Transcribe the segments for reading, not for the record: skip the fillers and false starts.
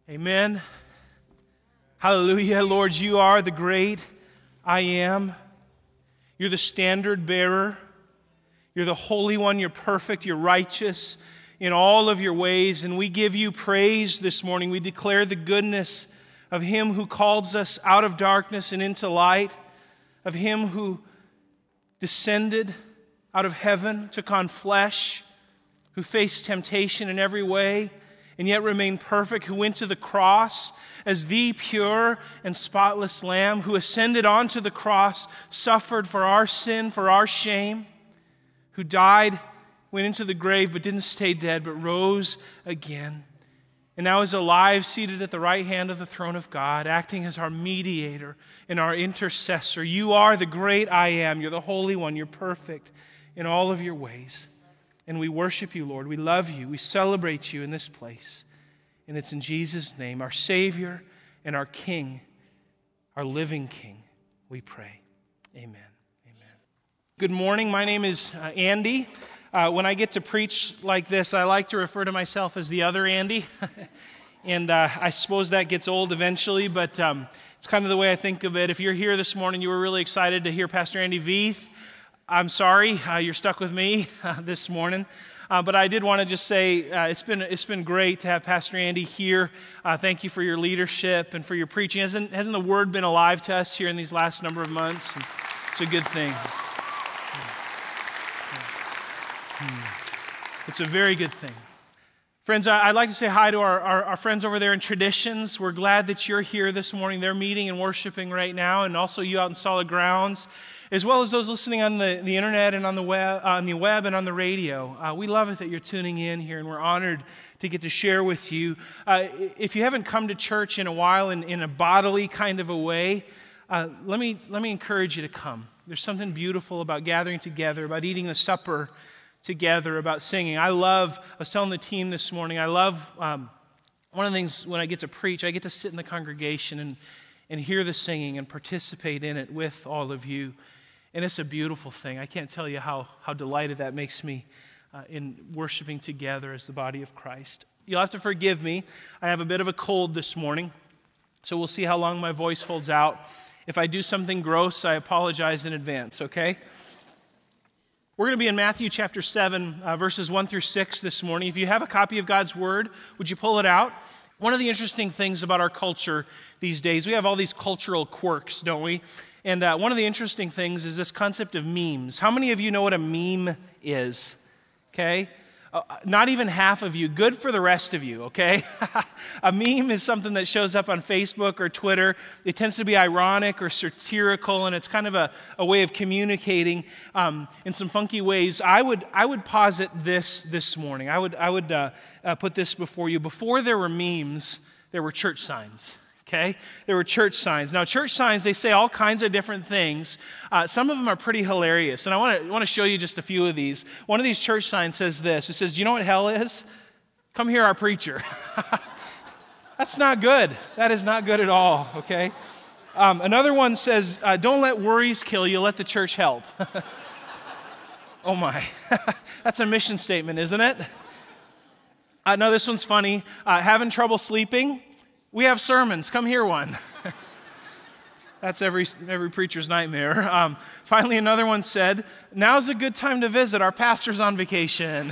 Amen. Hallelujah. Lord, you are the great I am. You're the standard bearer. You're the Holy One. You're perfect. You're righteous in all of your ways. And we give you praise this morning. We declare the goodness of Him who calls us out of darkness and into light, of Him who descended out of heaven, took on flesh, who faced temptation in every way, and yet remained perfect, who went to the cross as the pure and spotless Lamb, who ascended onto the cross, suffered for our sin, for our shame, who died, went into the grave, but didn't stay dead, but rose again, and now is alive, seated at the right hand of the throne of God, acting as our mediator and our intercessor. You are the great I am. You're the Holy One. You're perfect in all of your ways. And we worship you, Lord. We love you. We celebrate you in this place. And it's in Jesus' name, our Savior and our King, our living King, we pray. Amen. Amen. Good morning. My name is Andy. When I get to preach like this, I like to refer to myself as the other Andy. And I suppose that gets old eventually, but it's kind of the way I think of it. If you're here this morning, you were really excited to hear Pastor Andy Veith. I'm sorry, you're stuck with me this morning. But I did want to just say it's been great to have Pastor Andy here. Thank you for your leadership and for your preaching. Hasn't the word been alive to us here in these last number of months? And it's a good thing. It's a very good thing. Friends, I'd like to say hi to our friends over there in Traditions. We're glad that you're here this morning. They're meeting and worshiping right now, and also you out in Solid Grounds, as well as those listening on the internet and on the web and on the radio. We love it that you're tuning in here, and we're honored to get to share with you. If you haven't come to church in a while in a bodily kind of a way, let me encourage you to come. There's something beautiful about gathering together, about eating the supper together, about singing. I was telling the team this morning, I love one of the things when I get to preach, I get to sit in the congregation and hear the singing and participate in it with all of you. And it's a beautiful thing. I can't tell you how delighted that makes me in worshiping together as the body of Christ. You'll have to forgive me. I have a bit of a cold this morning, so we'll see how long my voice holds out. If I do something gross, I apologize in advance, okay? We're going to be in Matthew chapter 7, verses 1 through 6 this morning. If you have a copy of God's Word, would you pull it out? One of the interesting things about our culture these days, we have all these cultural quirks, don't we? And one of the interesting things is this concept of memes. How many of you know what a meme is? Okay? Not even half of you. Good for the rest of you, okay? A meme is something that shows up on Facebook or Twitter. It tends to be ironic or satirical, and it's kind of a way of communicating in some funky ways. I would posit this morning. I would put this before you. Before there were memes, there were church signs. Okay? There were church signs. Now, church signs, they say all kinds of different things. Some of them are pretty hilarious, and I want to show you just a few of these. One of these church signs says this. It says, "Do you know what hell is? Come hear our preacher." That's not good. That is not good at all, okay? Another one says, "Don't let worries kill you, let the church help." Oh my. That's a mission statement, isn't it? No, this one's funny. Having trouble sleeping? We have sermons. Come hear one. That's every preacher's nightmare. Finally, another one said, "Now's a good time to visit. Our pastor's on vacation."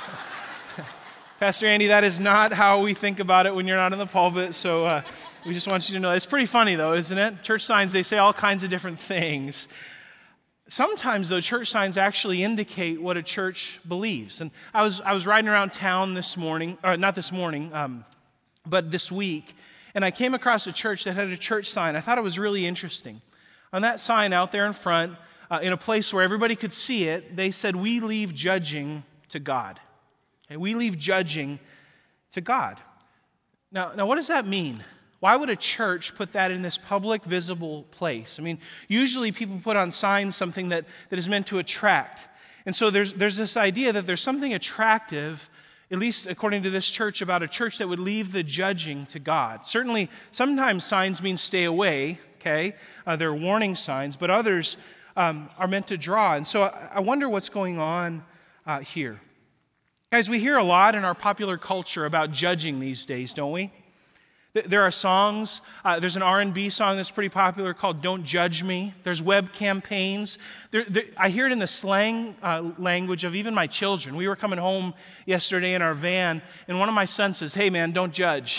Pastor Andy, that is not how we think about it when you're not in the pulpit, so we just want you to know. It's pretty funny, though, isn't it? Church signs, they say all kinds of different things. Sometimes, though, church signs actually indicate what a church believes. And I was riding around town this morning, or not this morning, but this week, and I came across a church that had a church sign. I thought it was really interesting. On that sign out there in front, in a place where everybody could see it, they said, "We leave judging to God." Okay, we leave judging to God. Now, what does that mean? Why would a church put that in this public, visible place? I mean, usually people put on signs something that is meant to attract. And so there's this idea that there's something attractive, at least according to this church, about a church that would leave the judging to God. Certainly, sometimes signs mean stay away, okay? They're warning signs, but others are meant to draw. And so I wonder what's going on here. Guys, we hear a lot in our popular culture about judging these days, don't we? There are songs, there's an R&B song that's pretty popular called Don't Judge Me. There's web campaigns. I hear it in the slang language of even my children. We were coming home yesterday in our van, and one of my sons says, "Hey man, don't judge."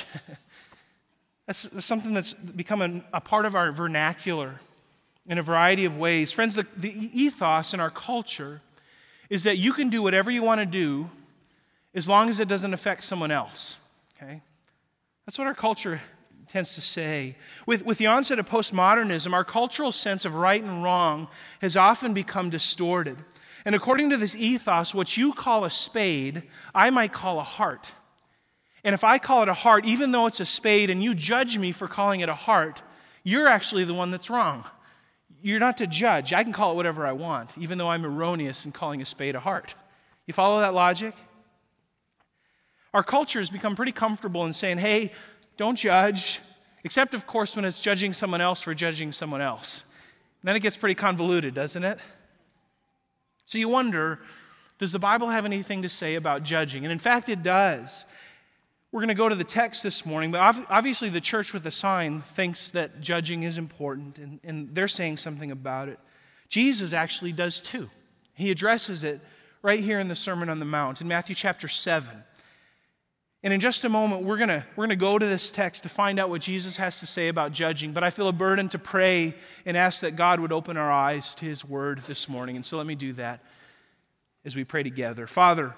That's something that's become a part of our vernacular in a variety of ways. Friends, the ethos in our culture is that you can do whatever you want to do as long as it doesn't affect someone else, okay? That's what our culture tends to say. With the onset of postmodernism, our cultural sense of right and wrong has often become distorted. And according to this ethos, what you call a spade, I might call a heart. And if I call it a heart, even though it's a spade and you judge me for calling it a heart, you're actually the one that's wrong. You're not to judge. I can call it whatever I want, even though I'm erroneous in calling a spade a heart. You follow that logic? Our culture has become pretty comfortable in saying, hey, don't judge, except, of course, when it's judging someone else for judging someone else. And then it gets pretty convoluted, doesn't it? So you wonder, does the Bible have anything to say about judging? And in fact, it does. We're going to go to the text this morning, but obviously the church with the sign thinks that judging is important, and they're saying something about it. Jesus actually does too. He addresses it right here in the Sermon on the Mount, in Matthew chapter 7. And in just a moment, we're going to go to this text to find out what Jesus has to say about judging. But I feel a burden to pray and ask that God would open our eyes to His Word this morning. And so let me do that as we pray together. Father,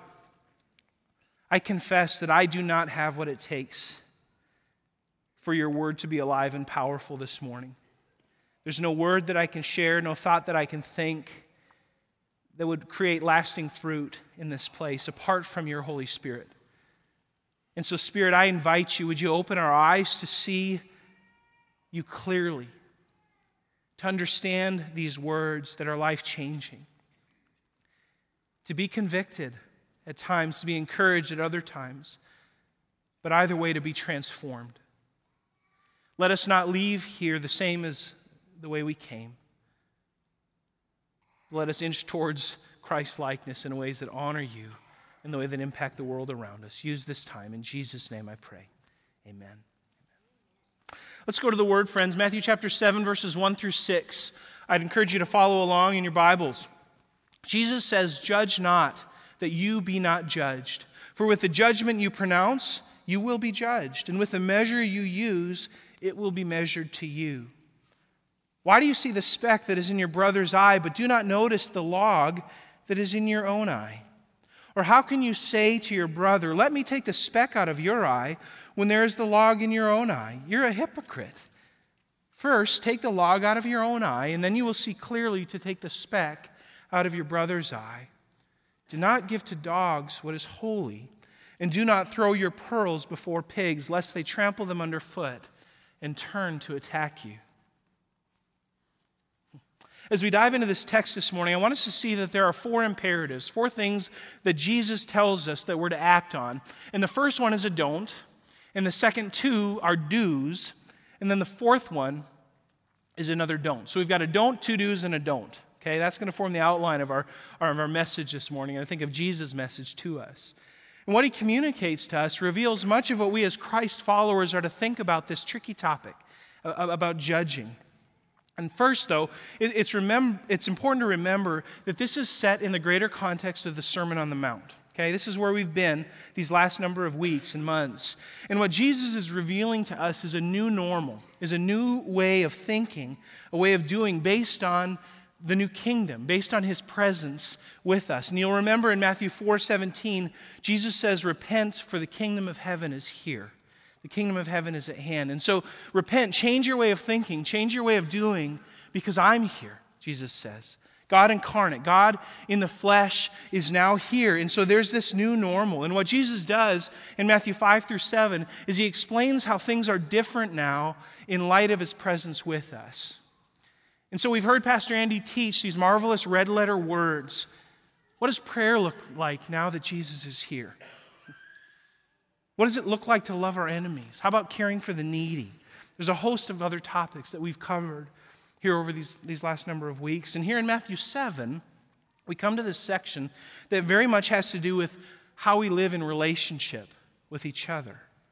I confess that I do not have what it takes for your Word to be alive and powerful this morning. There's no word that I can share, no thought that I can think that would create lasting fruit in this place apart from your Holy Spirit. And so, Spirit, I invite you, would you open our eyes to see you clearly, to understand these words that are life-changing, to be convicted at times, to be encouraged at other times, but either way to be transformed. Let us not leave here the same as the way we came. Let us inch towards Christ-likeness in ways that honor you, in the way that impact the world around us. Use this time. In Jesus' name I pray. Amen. Let's go to the Word, friends. Matthew chapter 7, verses 1 through 6. I'd encourage you to follow along in your Bibles. Jesus says, "Judge not, that you be not judged. For with the judgment you pronounce, you will be judged. And with the measure you use, it will be measured to you. Why do you see the speck that is in your brother's eye, but do not notice the log that is in your own eye? Or how can you say to your brother, 'Let me take the speck out of your eye,' when there is the log in your own eye? You're a hypocrite. First, take the log out of your own eye, and then you will see clearly to take the speck out of your brother's eye. Do not give to dogs what is holy, and do not throw your pearls before pigs, lest they trample them underfoot and turn to attack you." As we dive into this text this morning, I want us to see that there are four imperatives, four things that Jesus tells us that we're to act on. And the first one is a don't, and the second two are do's, and then the fourth one is another don't. So we've got a don't, two do's, and a don't. Okay, that's going to form the outline of our message this morning, and I think of Jesus' message to us. And what he communicates to us reveals much of what we as Christ followers are to think about this tricky topic, about judging. And first, though, it's important to remember that this is set in the greater context of the Sermon on the Mount. Okay, this is where we've been these last number of weeks and months. And what Jesus is revealing to us is a new normal, is a new way of thinking, a way of doing based on the new kingdom, based on his presence with us. And you'll remember in Matthew 4:17, Jesus says, "Repent, for the kingdom of heaven is here." The kingdom of heaven is at hand. And so repent, change your way of thinking, change your way of doing, because I'm here, Jesus says. God incarnate, God in the flesh is now here. And so there's this new normal. And what Jesus does in Matthew 5 through 7 is he explains how things are different now in light of his presence with us. And so we've heard Pastor Andy teach these marvelous red letter words. What does prayer look like now that Jesus is here? What does it look like to love our enemies? How about caring for the needy? There's a host of other topics that we've covered here over these last number of weeks. And here in Matthew 7, we come to this section that very much has to do with how we live in relationship with each other.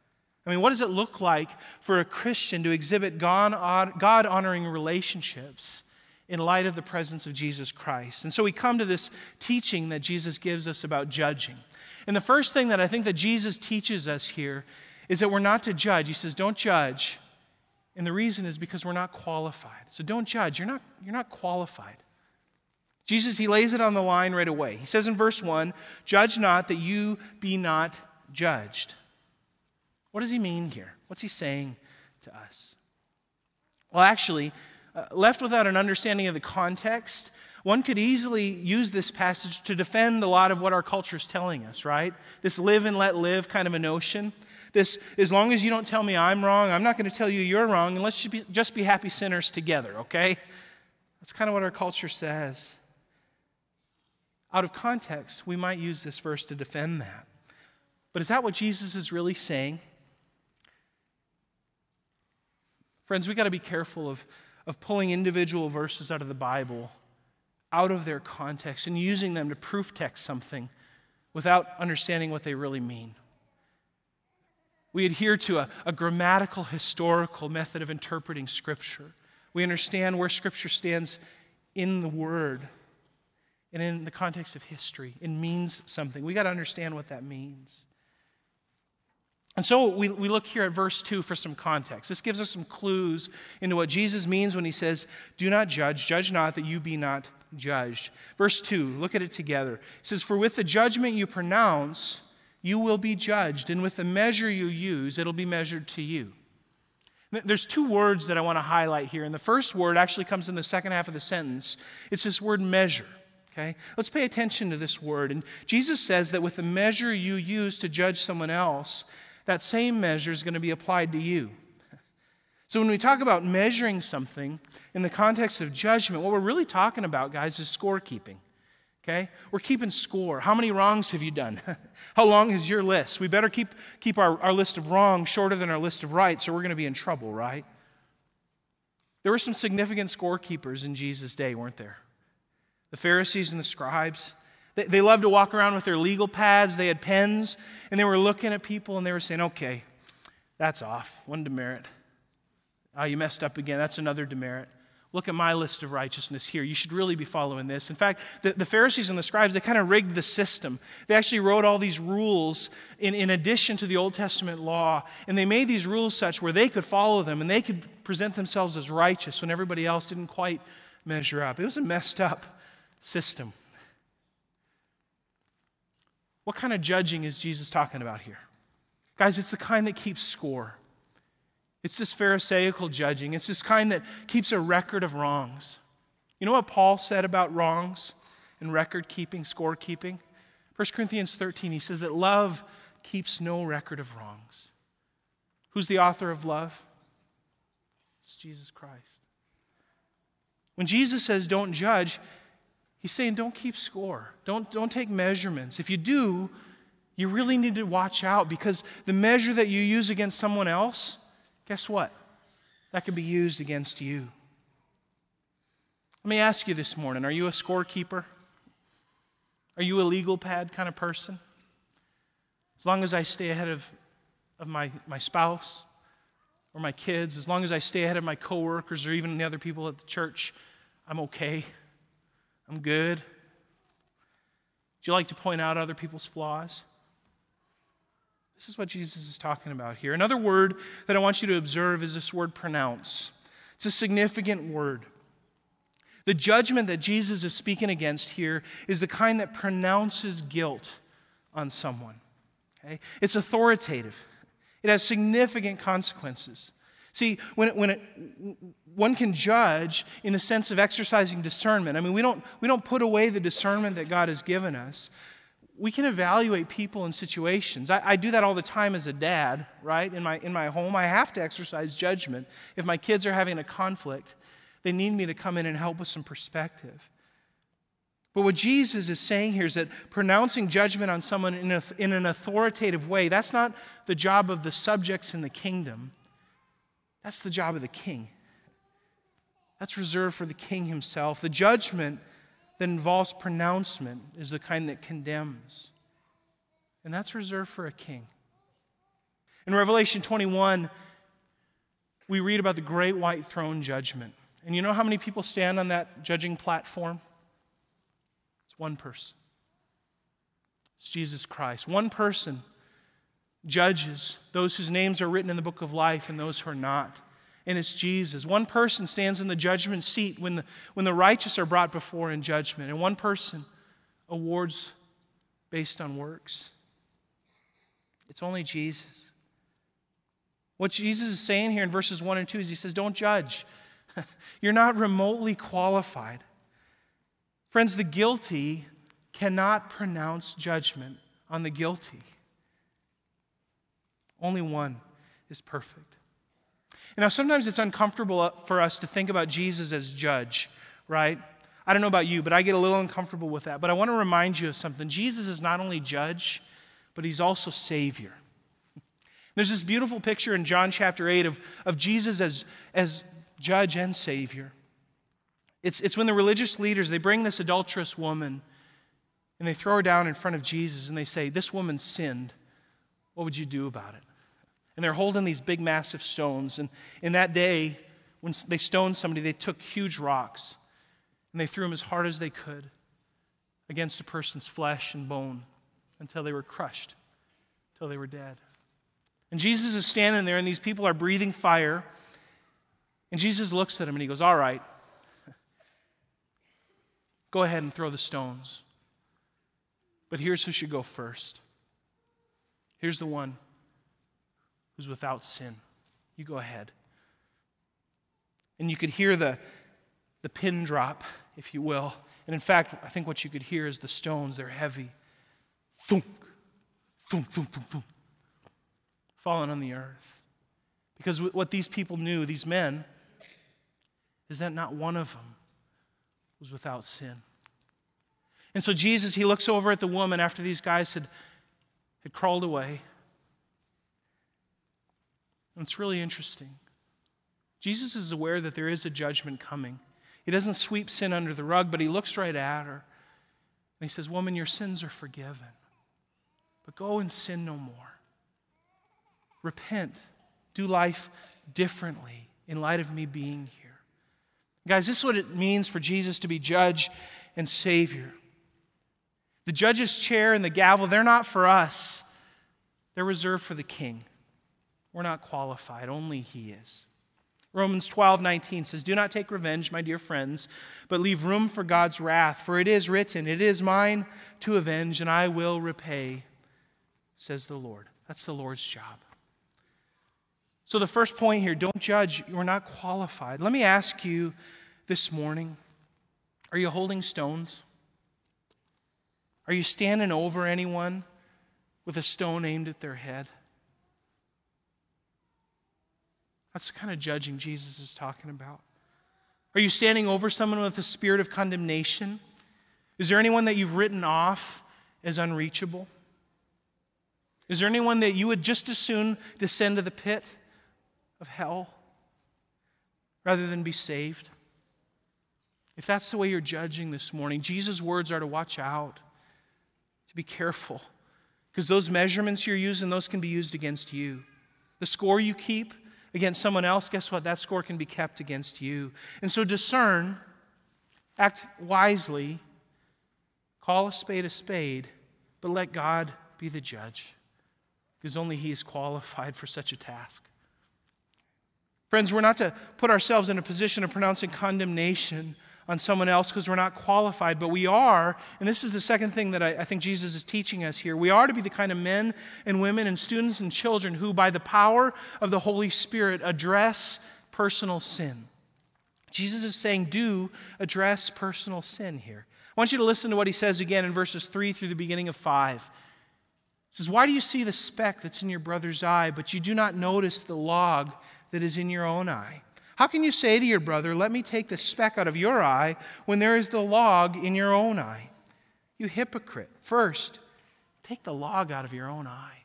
I mean, what does it look like for a Christian to exhibit God-honoring relationships in light of the presence of Jesus Christ? And so we come to this teaching that Jesus gives us about judging. And the first thing that I think that Jesus teaches us here is that we're not to judge. He says, don't judge. And the reason is because we're not qualified. So don't judge. You're not qualified. Jesus, he lays it on the line right away. He says in verse 1, judge not that you be not judged. What does he mean here? What's he saying to us? Well, actually, left without an understanding of the context, one could easily use this passage to defend a lot of what our culture is telling us, right? This live and let live kind of a notion. This, as long as you don't tell me I'm wrong, I'm not going to tell you you're wrong, and let's just be happy sinners together, okay? That's kind of what our culture says. Out of context, we might use this verse to defend that. But is that what Jesus is really saying? Friends, we've got to be careful of pulling individual verses out of the Bible out of their context and using them to proof text something without understanding what they really mean. We adhere to a grammatical, historical method of interpreting Scripture. We understand where Scripture stands in the Word and in the context of history. It means something. We've got to understand what that means. And so we look here at verse 2 for some context. This gives us some clues into what Jesus means when he says, do not judge, judge not that you be not judged. Verse 2, look at it together. It says, for with the judgment you pronounce, you will be judged, and with the measure you use, it'll be measured to you. There's two words that I want to highlight here, and the first word actually comes in the second half of the sentence. It's this word measure. Okay? Let's pay attention to this word. And Jesus says that with the measure you use to judge someone else, that same measure is going to be applied to you. So when we talk about measuring something in the context of judgment, what we're really talking about, guys, is scorekeeping. Okay? We're keeping score. How many wrongs have you done? How long is your list? We better keep our list of wrongs shorter than our list of rights, or we're going to be in trouble, right? There were some significant scorekeepers in Jesus' day, weren't there? The Pharisees and the scribes. They loved to walk around with their legal pads. They had pens, and they were looking at people, and they were saying, okay, that's off. One demerit. Oh, you messed up again. That's another demerit. Look at my list of righteousness here. You should really be following this. In fact, the Pharisees and the scribes, they kind of rigged the system. They actually wrote all these rules in addition to the Old Testament law, and they made these rules such where they could follow them, and they could present themselves as righteous when everybody else didn't quite measure up. It was a messed up system. What kind of judging is Jesus talking about here? Guys, it's the kind that keeps score. It's this Pharisaical judging. It's this kind that keeps a record of wrongs. You know what Paul said about wrongs and record keeping, score keeping? 1 Corinthians 13, he says that love keeps no record of wrongs. Who's the author of love? It's Jesus Christ. When Jesus says don't judge, he's saying don't keep score. Don't take measurements. If you do, you really need to watch out, because the measure that you use against someone else, guess what? That could be used against you. Let me ask you this morning, are you a scorekeeper? Are you a legal pad kind of person? As long as I stay ahead of my spouse or my kids, as long as I stay ahead of my coworkers or even the other people at the church, I'm okay. I'm good. Do you like to point out other people's flaws? This is what Jesus is talking about here. Another word that I want you to observe is this word pronounce. It's a significant word. The judgment that Jesus is speaking against here is the kind that pronounces guilt on someone. Okay? It's authoritative. It has significant consequences. See, one can judge in the sense of exercising discernment. I mean, we don't put away the discernment that God has given us. We can evaluate people and situations. I do that all the time as a dad, right? In my home, I have to exercise judgment. If my kids are having a conflict, they need me to come in and help with some perspective. But what Jesus is saying here is that pronouncing judgment on someone in an authoritative way, that's not the job of the subjects in the kingdom. That's the job of the king. That's reserved for the king himself. The judgment that involves pronouncement is the kind that condemns. And that's reserved for a king. In Revelation 21, we read about the great white throne judgment. And you know how many people stand on that judging platform? It's one person. It's Jesus Christ. One person judges those whose names are written in the book of life and those who are not. And it's Jesus. One person stands in the judgment seat when the righteous are brought before in judgment. And one person awards based on works. It's only Jesus. What Jesus is saying here in verses 1 and 2 is he says, don't judge. You're not remotely qualified. Friends, the guilty cannot pronounce judgment on the guilty. Only one is perfect. And now sometimes it's uncomfortable for us to think about Jesus as judge, right? I don't know about you, but I get a little uncomfortable with that. But I want to remind you of something. Jesus is not only judge, but he's also Savior. There's this beautiful picture in John chapter 8 of Jesus as judge and Savior. It's when the religious leaders, they bring this adulterous woman and they throw her down in front of Jesus and they say, this woman sinned. What would you do about it? And they're holding these big, massive stones. And in that day, when they stoned somebody, they took huge rocks and they threw them as hard as they could against a person's flesh and bone until they were crushed, until they were dead. And Jesus is standing there, and these people are breathing fire. And Jesus looks at him, and he goes, all right, go ahead and throw the stones. But here's who should go first. Here's the one who's without sin. You go ahead. And you could hear the pin drop, if you will. And in fact, I think what you could hear is the stones. They're heavy. Thunk, thunk, thunk, thunk, thunk. Fallen on the earth. Because what these people knew, these men, is that not one of them was without sin. And so Jesus, he looks over at the woman after these guys had crawled away. And it's really interesting. Jesus is aware that there is a judgment coming. He doesn't sweep sin under the rug, but he looks right at her. And he says, woman, your sins are forgiven. But go and sin no more. Repent. Do life differently in light of me being here. Guys, this is what it means for Jesus to be judge and Savior. The judge's chair and the gavel, they're not for us. They're reserved for the king. We're not qualified. Only he is. Romans 12:19 says, do not take revenge, my dear friends, but leave room for God's wrath. For it is written, it is mine to avenge, and I will repay, says the Lord. That's the Lord's job. So the first point here, don't judge. You're not qualified. Let me ask you this morning, are you holding stones? Are you standing over anyone with a stone aimed at their head? That's the kind of judging Jesus is talking about. Are you standing over someone with a spirit of condemnation? Is there anyone that you've written off as unreachable? Is there anyone that you would just as soon descend to the pit of hell rather than be saved? If that's the way you're judging this morning, Jesus' words are to watch out, to be careful, because those measurements you're using, those can be used against you. The score you keep against someone else, guess what? That score can be kept against you. And so discern, act wisely, call a spade, but let God be the judge, because only he is qualified for such a task. Friends, we're not to put ourselves in a position of pronouncing condemnation on someone else because we're not qualified, but we are, and this is the second thing that I think Jesus is teaching us here, we are to be the kind of men and women and students and children who, by the power of the Holy Spirit, address personal sin. Jesus is saying, do address personal sin here. I want you to listen to what he says again in verses 3 through the beginning of 5. He says, why do you see the speck that's in your brother's eye, but you do not notice the log that is in your own eye? How can you say to your brother, let me take the speck out of your eye, when there is the log in your own eye? You hypocrite. First, take the log out of your own eye.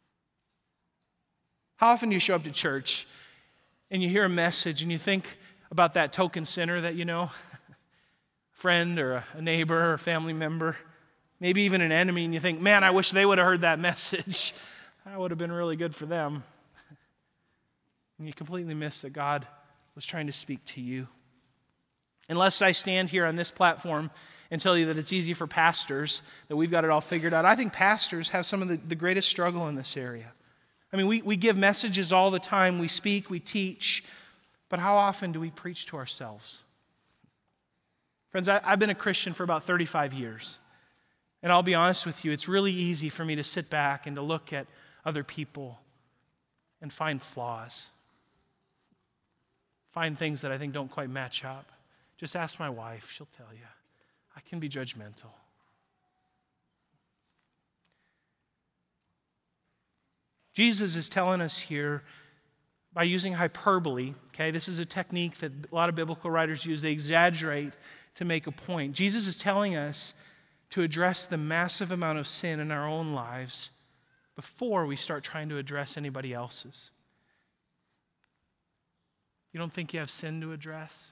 How often do you show up to church and you hear a message and you think about that token sinner that you know, friend or a neighbor or a family member, maybe even an enemy, and you think, man, I wish they would have heard that message. That would have been really good for them. and you completely miss that God was trying to speak to you. And lest I stand here on this platform and tell you that it's easy for pastors, that we've got it all figured out, I think pastors have some of the greatest struggle in this area. I mean, we give messages all the time, we speak, we teach, but how often do we preach to ourselves? Friends, I've been a Christian for about 35 years, and I'll be honest with you, it's really easy for me to sit back and to look at other people and find flaws, find things that I think don't quite match up. Just ask my wife, she'll tell you. I can be judgmental. Jesus is telling us here by using hyperbole, okay? This is a technique that a lot of biblical writers use. They exaggerate to make a point. Jesus is telling us to address the massive amount of sin in our own lives before we start trying to address anybody else's. You don't think you have sin to address?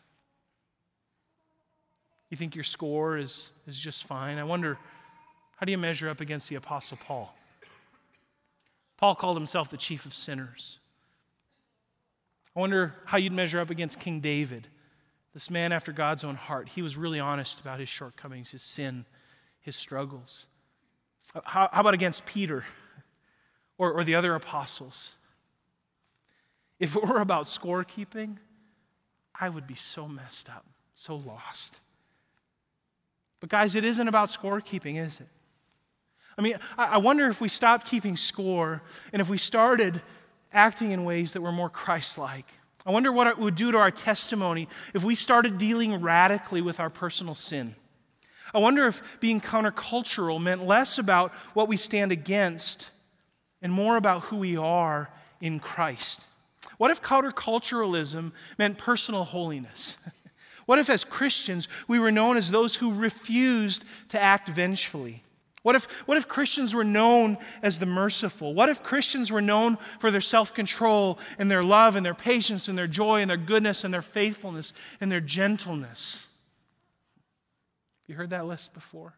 You think your score is just fine? I wonder, how do you measure up against the Apostle Paul? Paul called himself the chief of sinners. I wonder how you'd measure up against King David, this man after God's own heart. He was really honest about his shortcomings, his sin, his struggles. How about against Peter or the other apostles? If it were about scorekeeping, I would be so messed up, so lost. But guys, it isn't about scorekeeping, is it? I mean, I wonder if we stopped keeping score and if we started acting in ways that were more Christ-like. I wonder what it would do to our testimony if we started dealing radically with our personal sin. I wonder if being countercultural meant less about what we stand against and more about who we are in Christ. What if counterculturalism meant personal holiness? What if as Christians we were known as those who refused to act vengefully? What if Christians were known as the merciful? What if Christians were known for their self-control and their love and their patience and their joy and their goodness and their faithfulness and their gentleness? Have you heard that list before?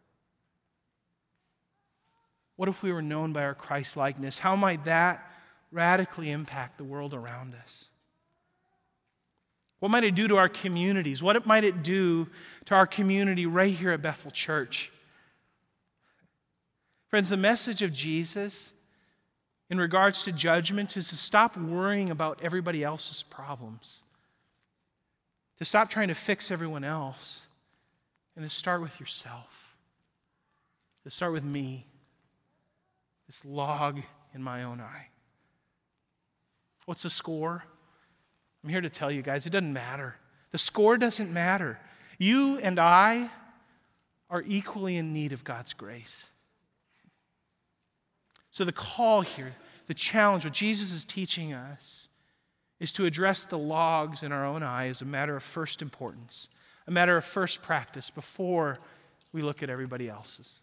What if we were known by our Christ-likeness? How might that radically impact the world around us? What might it do to our communities? What might it do to our community right here at Bethel Church? Friends, the message of Jesus in regards to judgment is to stop worrying about everybody else's problems, to stop trying to fix everyone else, and to start with yourself, to start with me, this log in my own eye. What's the score? I'm here to tell you guys, it doesn't matter. The score doesn't matter. You and I are equally in need of God's grace. So the call here, the challenge, what Jesus is teaching us, is to address the logs in our own eye as a matter of first importance, a matter of first practice before we look at everybody else's.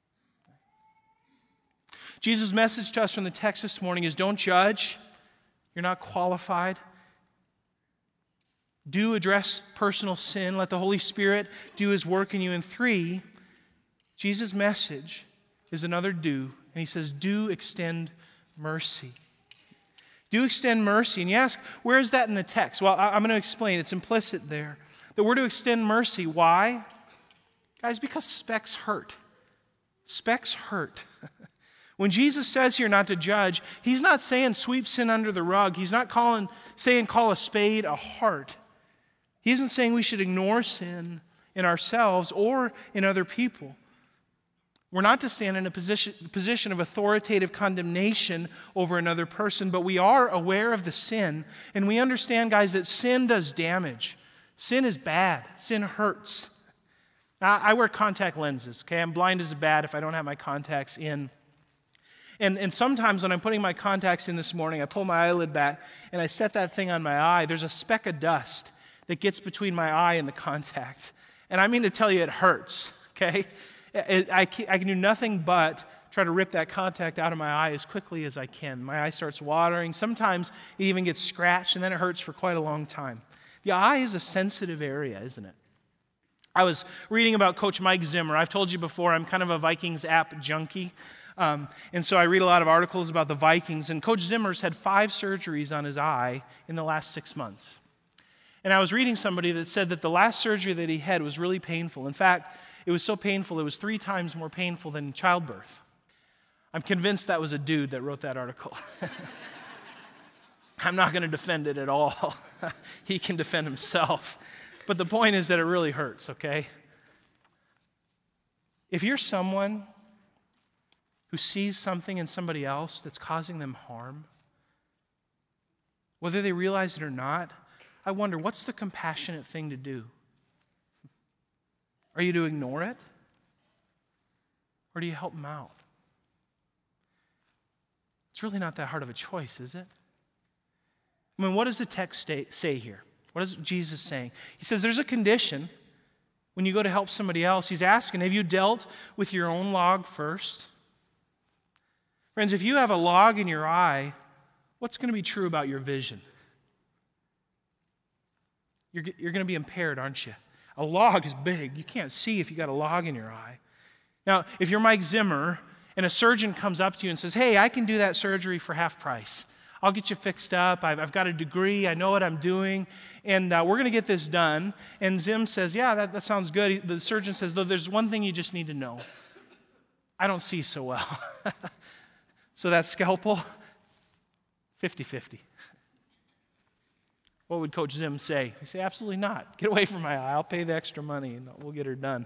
Jesus' message to us from the text this morning is don't judge. You're not qualified. Do address personal sin. Let the Holy Spirit do His work in you. And 3, Jesus' message is another do. And He says, do extend mercy. Do extend mercy. And you ask, where is that in the text? Well, I'm going to explain. It's implicit there. That we're to extend mercy. Why? Guys, because specks hurt. Specks hurt. When Jesus says here not to judge, He's not saying sweep sin under the rug. He's not saying call a spade a heart. He isn't saying we should ignore sin in ourselves or in other people. We're not to stand in a position of authoritative condemnation over another person, but we are aware of the sin, and we understand, guys, that sin does damage. Sin is bad. Sin hurts. Now, I wear contact lenses, okay? I'm blind as a bat if I don't have my contacts in. And sometimes when I'm putting my contacts in this morning, I pull my eyelid back and I set that thing on my eye. There's a speck of dust that gets between my eye and the contact. And I mean to tell you, it hurts, okay? I can do nothing but try to rip that contact out of my eye as quickly as I can. My eye starts watering. Sometimes it even gets scratched, and then it hurts for quite a long time. The eye is a sensitive area, isn't it? I was reading about Coach Mike Zimmer. I've told you before, I'm kind of a Vikings app junkie. And so I read a lot of articles about the Vikings, and Coach Zimmer's had 5 surgeries on his eye in the last 6 months. And I was reading somebody that said that the last surgery that he had was really painful. In fact, it was so painful, it was 3 times more painful than childbirth. I'm convinced that was a dude that wrote that article. I'm not going to defend it at all. He can defend himself. But the point is that it really hurts, okay? If you're someone who sees something in somebody else that's causing them harm, whether they realize it or not, I wonder, what's the compassionate thing to do? Are you to ignore it? Or do you help them out? It's really not that hard of a choice, is it? I mean, what does the text say here? What is Jesus saying? He says there's a condition when you go to help somebody else. He's asking, have you dealt with your own log first? Friends, if you have a log in your eye, what's going to be true about your vision? You're going to be impaired, aren't you? A log is big. You can't see if you got a log in your eye. Now, if you're Mike Zimmer and a surgeon comes up to you and says, hey, I can do that surgery for half price. I'll get you fixed up. I've got a degree. I know what I'm doing. And we're going to get this done. And Zim says, yeah, that sounds good. The surgeon says, though, there's one thing you just need to know. I don't see so well. So that scalpel, 50-50. What would Coach Zim say? He'd say, absolutely not. Get away from my eye. I'll pay the extra money and we'll get her done.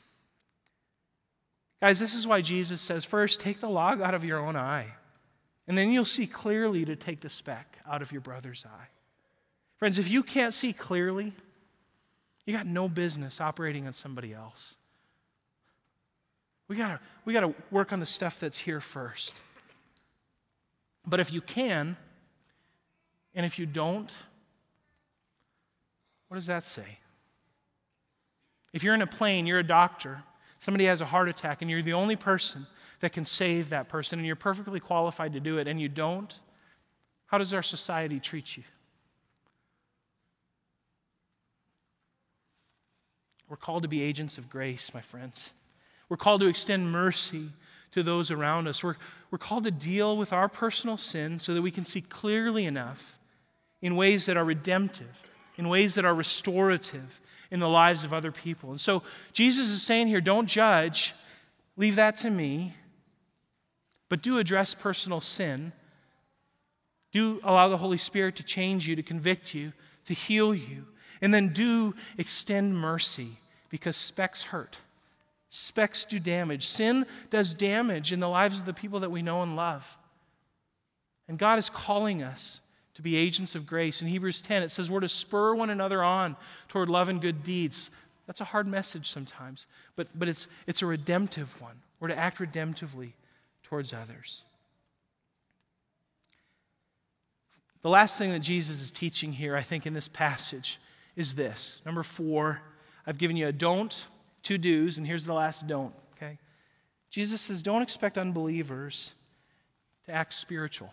Guys, this is why Jesus says, first, take the log out of your own eye. And then you'll see clearly to take the speck out of your brother's eye. Friends, if you can't see clearly, you got no business operating on somebody else. We got to work on the stuff that's here first. But if you can, and if you don't, what does that say? If you're in a plane, you're a doctor, somebody has a heart attack, and you're the only person that can save that person, and you're perfectly qualified to do it, and you don't, how does our society treat you? We're called to be agents of grace, my friends. We're called to extend mercy to those around us. We're called to deal with our personal sin so that we can see clearly enough in ways that are redemptive, in ways that are restorative in the lives of other people. And so Jesus is saying here, don't judge, leave that to me, but do address personal sin. Do allow the Holy Spirit to change you, to convict you, to heal you. And then do extend mercy, because specks hurt. Specks do damage. Sin does damage in the lives of the people that we know and love. And God is calling us to be agents of grace. In Hebrews 10, it says we're to spur one another on toward love and good deeds. That's a hard message sometimes, but it's a redemptive one. We're to act redemptively towards others. The last thing that Jesus is teaching here, I think, in this passage is this. Number 4, I've given you a don't, 2 do's, and here's the last don't, okay? Jesus says, don't expect unbelievers to act spiritual.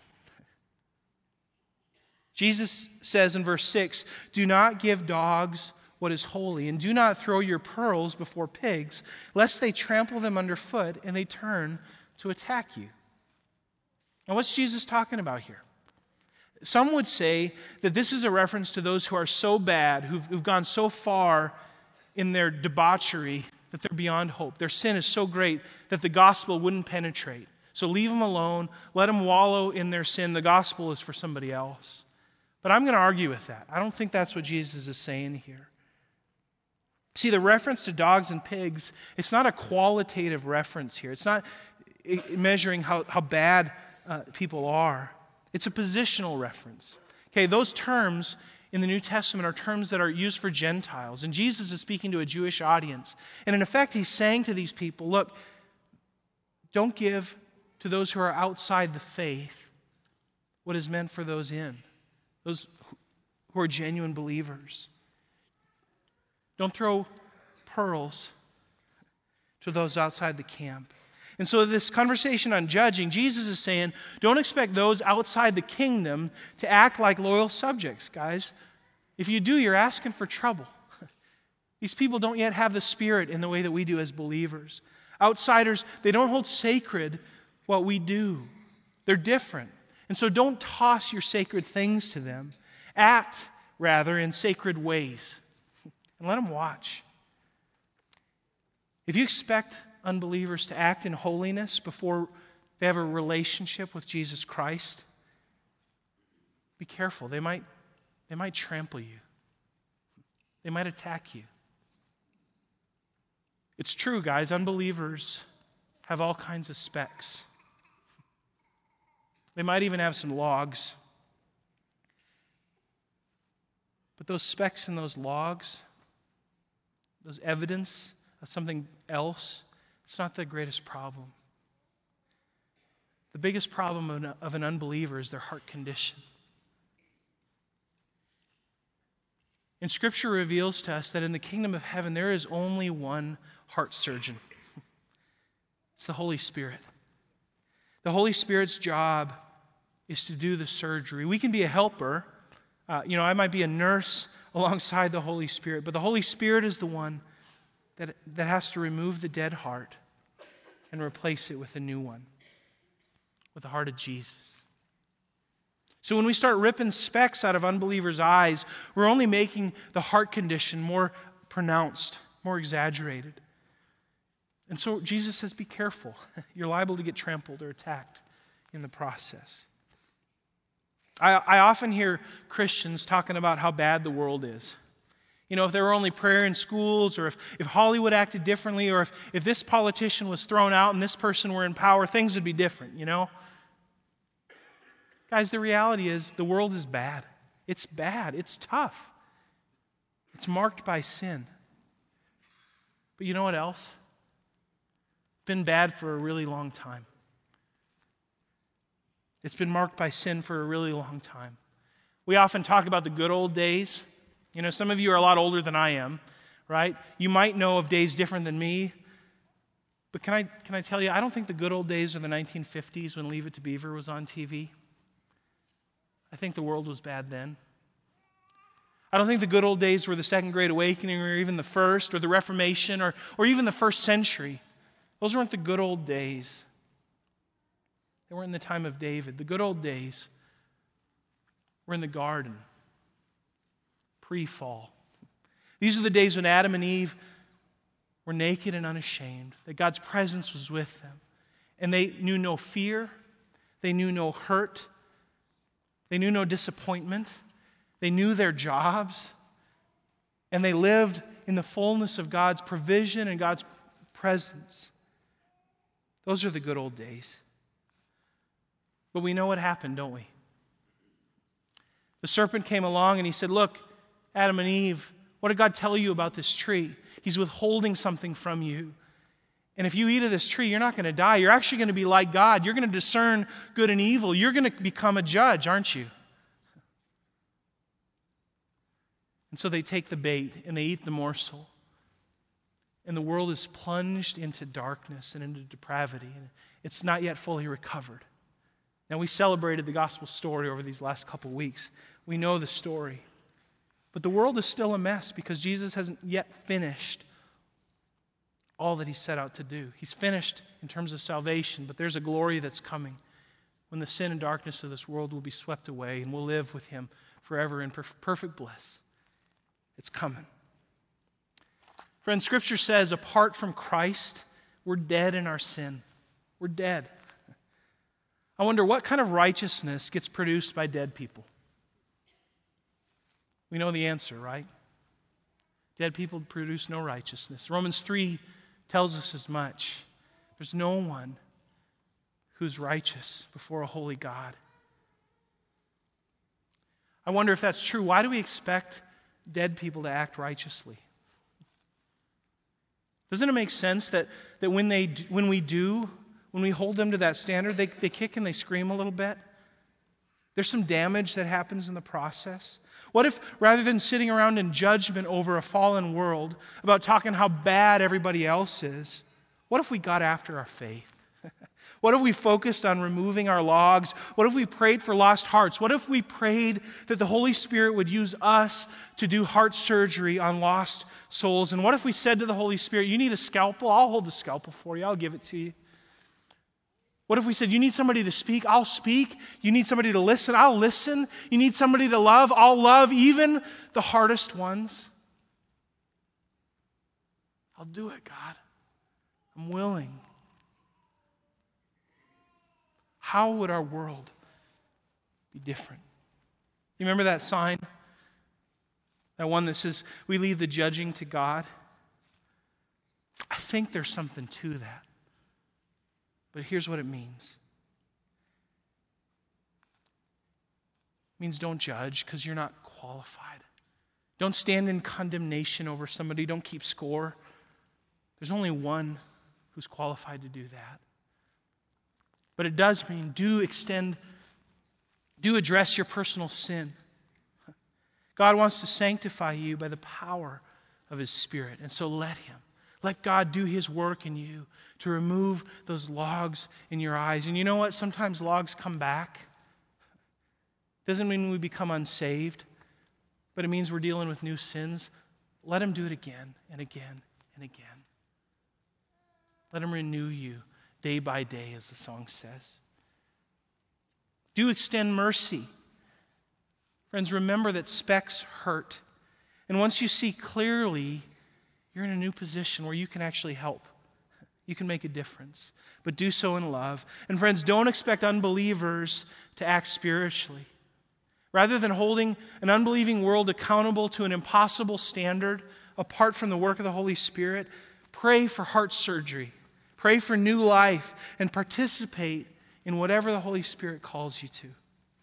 Jesus says in verse 6, do not give dogs what is holy, and do not throw your pearls before pigs, lest they trample them underfoot and they turn to attack you. Now, what's Jesus talking about here? Some would say that this is a reference to those who are so bad, who've gone so far in their debauchery that they're beyond hope. Their sin is so great that the gospel wouldn't penetrate. So leave them alone, let them wallow in their sin. The gospel is for somebody else. But I'm going to argue with that. I don't think that's what Jesus is saying here. See, the reference to dogs and pigs, it's not a qualitative reference here. It's not measuring how bad people are. It's a positional reference. Okay, those terms in the New Testament are terms that are used for Gentiles, and Jesus is speaking to a Jewish audience. And in effect, he's saying to these people, look, don't give to those who are outside the faith what is meant for those in, those who are genuine believers. Don't throw pearls to those outside the camp. And so this conversation on judging, Jesus is saying, don't expect those outside the kingdom to act like loyal subjects, guys. If you do, you're asking for trouble. These people don't yet have the Spirit in the way that we do as believers. Outsiders, they don't hold sacred what we do. They're different. And so don't toss your sacred things to them. Act, rather, in sacred ways. And let them watch. If you expect unbelievers to act in holiness before they have a relationship with Jesus Christ, be careful. They might trample you. They might attack you. It's true, guys. Unbelievers have all kinds of specks. They might even have some logs. But those specks and those logs, those evidence of something else, it's not the greatest problem. The biggest problem of an unbeliever is their heart condition. And Scripture reveals to us that in the kingdom of heaven, there is only one heart surgeon. It's the Holy Spirit. The Holy Spirit's job is to do the surgery. We can be a helper. I might be a nurse alongside the Holy Spirit, but the Holy Spirit is the one that has to remove the dead heart and replace it with a new one, with the heart of Jesus. So when we start ripping specks out of unbelievers' eyes, we're only making the heart condition more pronounced, more exaggerated. And so Jesus says, be careful. You're liable to get trampled or attacked in the process. I often hear Christians talking about how bad the world is. If there were only prayer in schools, or if Hollywood acted differently, or if this politician was thrown out and this person were in power, things would be different, Guys, the reality is the world is bad. It's bad. It's tough. It's marked by sin. But you know what else? It's been bad for a really long time. It's been marked by sin for a really long time. We often talk about the good old days. Some of you are a lot older than I am, right? You might know of days different than me. But can I tell you, I don't think the good old days are the 1950s when Leave It to Beaver was on TV. I think the world was bad then. I don't think the good old days were the Second Great Awakening, or even the First, or the Reformation, or even the first century. Those weren't the good old days. They weren't in the time of David. The good old days were in the garden, pre-fall. These are the days when Adam and Eve were naked and unashamed, that God's presence was with them. And they knew no fear. They knew no hurt. They knew no disappointment. They knew their jobs. And they lived in the fullness of God's provision and God's presence. Those are the good old days. But we know what happened, don't we? The serpent came along and he said, look, Adam and Eve, what did God tell you about this tree? He's withholding something from you. And if you eat of this tree, you're not going to die. You're actually going to be like God. You're going to discern good and evil. You're going to become a judge, aren't you? And so they take the bait and they eat the morsel. And the world is plunged into darkness and into depravity. And it's not yet fully recovered. Now, we celebrated the gospel story over these last couple weeks. We know the story. But the world is still a mess because Jesus hasn't yet finished all that he set out to do. He's finished in terms of salvation, but there's a glory that's coming when the sin and darkness of this world will be swept away and we'll live with him forever in perfect bliss. It's coming. Friends, Scripture says apart from Christ, we're dead in our sin. We're dead. I wonder what kind of righteousness gets produced by dead people? We know the answer, right? Dead people produce no righteousness. Romans 3 tells us as much. There's no one who's righteous before a holy God. I wonder if that's true. Why do we expect dead people to act righteously? Doesn't it make sense that when we hold them to that standard, they kick and they scream a little bit? There's some damage that happens in the process. What if, rather than sitting around in judgment over a fallen world, about talking how bad everybody else is, what if we got after our faith? What if we focused on removing our logs? What if we prayed for lost hearts? What if we prayed that the Holy Spirit would use us to do heart surgery on lost souls? And what if we said to the Holy Spirit, you need a scalpel? I'll hold the scalpel for you. I'll give it to you. What if we said, you need somebody to speak? I'll speak. You need somebody to listen? I'll listen. You need somebody to love? I'll love even the hardest ones. I'll do it, God. I'm willing. How would our world be different? You remember that sign? That one that says, we leave the judging to God? I think there's something to that. But here's what it means. It means don't judge because you're not qualified. Don't stand in condemnation over somebody. Don't keep score. There's only one who's qualified to do that. But it does mean do address your personal sin. God wants to sanctify you by the power of His Spirit. And so let Him. Let God do His work in you to remove those logs in your eyes. And you know what? Sometimes logs come back. Doesn't mean we become unsaved, but it means we're dealing with new sins. Let Him do it again and again and again. Let Him renew you day by day, as the song says. Do extend mercy. Friends, remember that specks hurt. And once you see clearly, you're in a new position where you can actually help. You can make a difference. But do so in love. And friends, don't expect unbelievers to act spiritually. Rather than holding an unbelieving world accountable to an impossible standard apart from the work of the Holy Spirit, pray for heart surgery. Pray for new life and participate in whatever the Holy Spirit calls you to.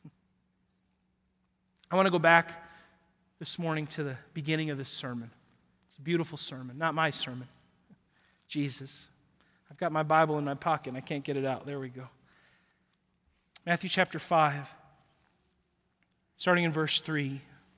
I want to go back this morning to the beginning of this sermon. It's a beautiful sermon, not my sermon. Jesus. I've got my Bible in my pocket and I can't get it out. There we go. Matthew chapter 5, starting in verse 3.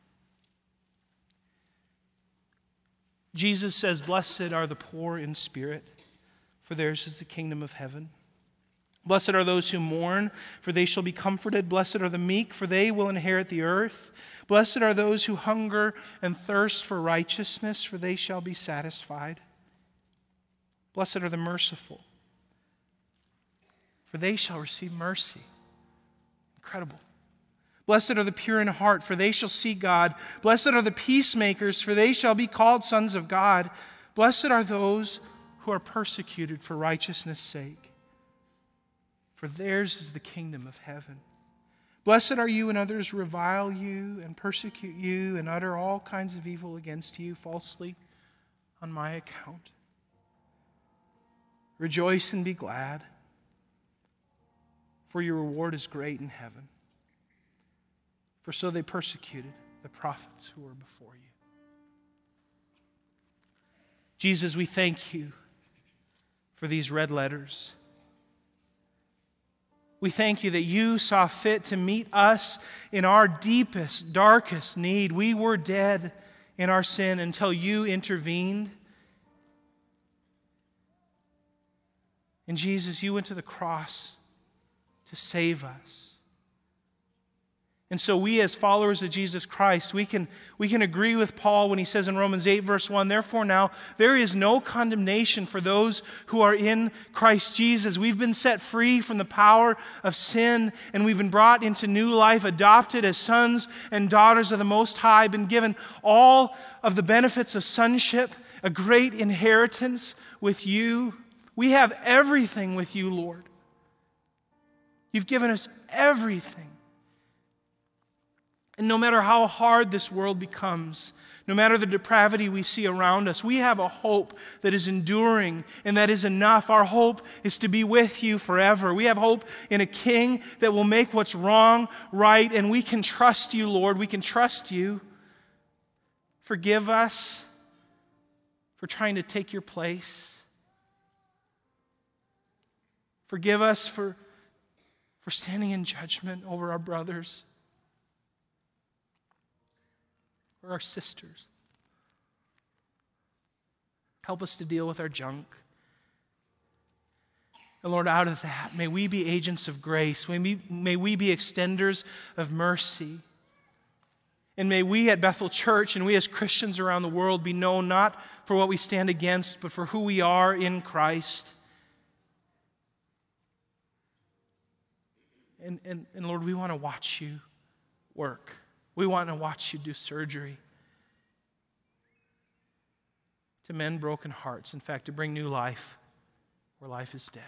Jesus says, "Blessed are the poor in spirit, for theirs is the kingdom of heaven. Blessed are those who mourn, for they shall be comforted. Blessed are the meek, for they will inherit the earth. Blessed are those who hunger and thirst for righteousness, for they shall be satisfied. Blessed are the merciful, for they shall receive mercy." Incredible. Blessed are the pure in heart, for they shall see God. Blessed are the peacemakers, for they shall be called sons of God. Blessed are those who are persecuted for righteousness' sake, for theirs is the kingdom of heaven. Blessed are you when others revile you and persecute you and utter all kinds of evil against you falsely on my account. Rejoice and be glad, for your reward is great in heaven. For so they persecuted the prophets who were before you. Jesus, we thank you for these red letters. We thank you that you saw fit to meet us in our deepest, darkest need. We were dead in our sin until you intervened. And Jesus, you went to the cross to save us. And so we as followers of Jesus Christ, we can agree with Paul when he says in Romans 8 verse 1, "Therefore now there is no condemnation for those who are in Christ Jesus." We've been set free from the power of sin and we've been brought into new life, adopted as sons and daughters of the Most High, been given all of the benefits of sonship, a great inheritance with you. We have everything with you, Lord. You've given us everything. And no matter how hard this world becomes, no matter the depravity we see around us, we have a hope that is enduring and that is enough. Our hope is to be with you forever. We have hope in a King that will make what's wrong right, and we can trust you, Lord. We can trust you. Forgive us for trying to take your place. Forgive us for standing in judgment over our brothers or our sisters. Help us to deal with our junk. And Lord, out of that, may we be agents of grace. May we be extenders of mercy. And may we at Bethel Church and we as Christians around the world be known not for what we stand against, but for who we are in Christ. And Lord, we want to watch you work. We want to watch you do surgery to mend broken hearts. In fact, to bring new life where life is dead.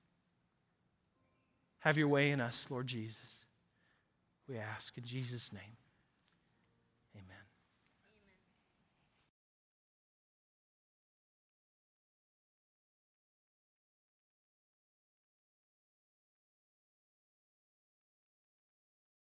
Have your way in us, Lord Jesus. We ask in Jesus' name. Amen.